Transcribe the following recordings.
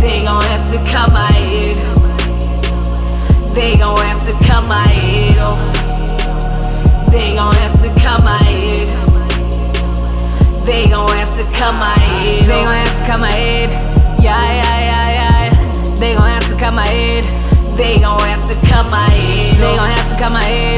They gon' have to cut my head. They gon' have to cut my head off. They gon' have to cut my head. They gon' have to cut my head. They gon' have to cut my head. Yeah. They gon' have to cut my head. They gon' have to cut my head. They gon' have to cut my head.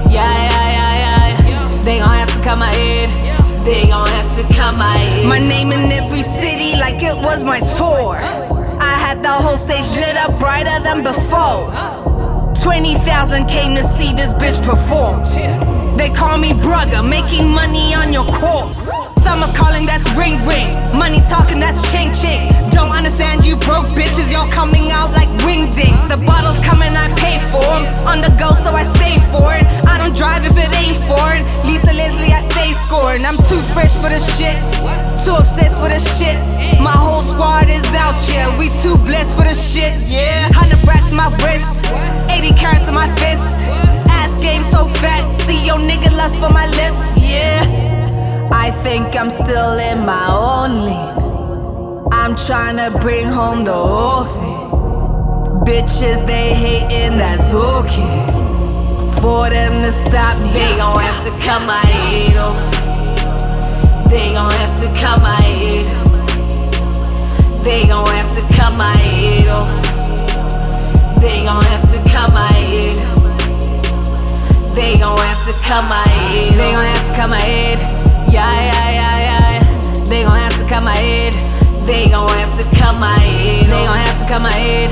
Yeah. They gon' have to cut my head. They gon' have to cut my head. My name in every city like it was my tour. I had the whole stage lit up brighter than before. 20,000 came to see this bitch perform. They call me brugger, making money on your corpse. Summer's calling, that's ring ring. Money talking, that's ching ching. Don't understand you broke bitches, y'all coming out like wingdings. The bottles coming, I pay for them. On the go, so I stay for it. I don't drive if it ain't foreign. Lisa Leslie, I stay scoring. I'm too fresh for the shit, too obsessed with the shit. My whole squad is out, yeah. We too blessed for the shit, yeah. 100 racks my wrist, 80 carats in my fist. Ass game so fat, see your nigga lust for my lips, yeah. I think I'm still in my own lane. I'm tryna bring home the whole thing. Bitches, they hating, that's okay. For them to stop me, they gon' have to cut my head off. They gon' have to cut my head. They gon' have to cut my head off. They gon' have to cut my head. They gon' have to cut my head. They gon' have to cut my head. Yeah. They gon' have to cut my head. They gon' have to cut my head. They gon' have to cut my head.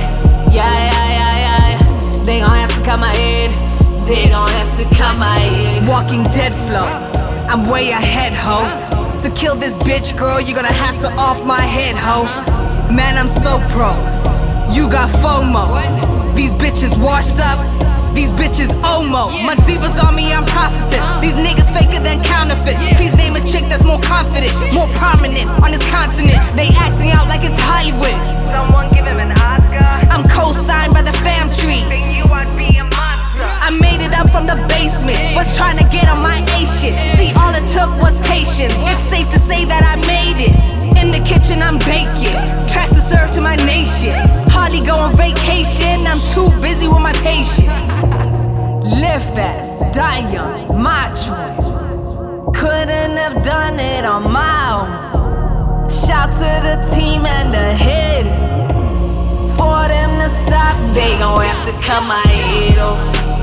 Yeah. They gon' have to cut my head. They gon' have to cut my head. Walking dead flow, I'm way ahead, ho. To kill this bitch, girl, you're gonna have to off my head, ho. Man, I'm so pro, you got FOMO. These bitches washed up, these bitches Omo. My divas on me, I'm profiting. These niggas faker than counterfeit. Please name a chick that's more confident, more prominent on this continent. They acting out like it's Hollywood. Someone give him an Oscar. I'm co-signed by the fam tree. Think you I'd be a monster. I made it up from the basement, was trying to get on my A shit. See, all it took was patience. It's safe to say that I made it. In the kitchen, I'm baking. Tracks to serve to my nation. Hardly go on vacation, I'm too busy with my patience. Live fast, die young, my choice. Couldn't have done it on my own. Shout to the team and the haters. For them to stop me, they gon' have to cut my head off.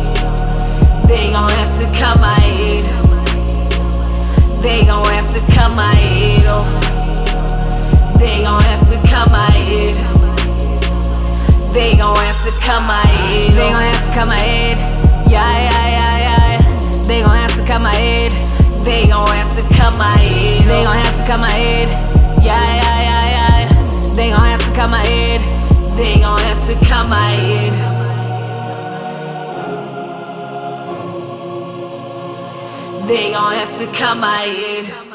They gon' have to cut my head. They gon' have to cut my head off. They gon' have to cut my head. They gon' have to cut my head. They gon' have to cut my head. Yeah. They gon' have to cut my head. They gon' have to cut my head. They gon' have to cut my head. Yeah. They gon' have to cut my head. They gon' have to cut my head. They gon' have to cut my head.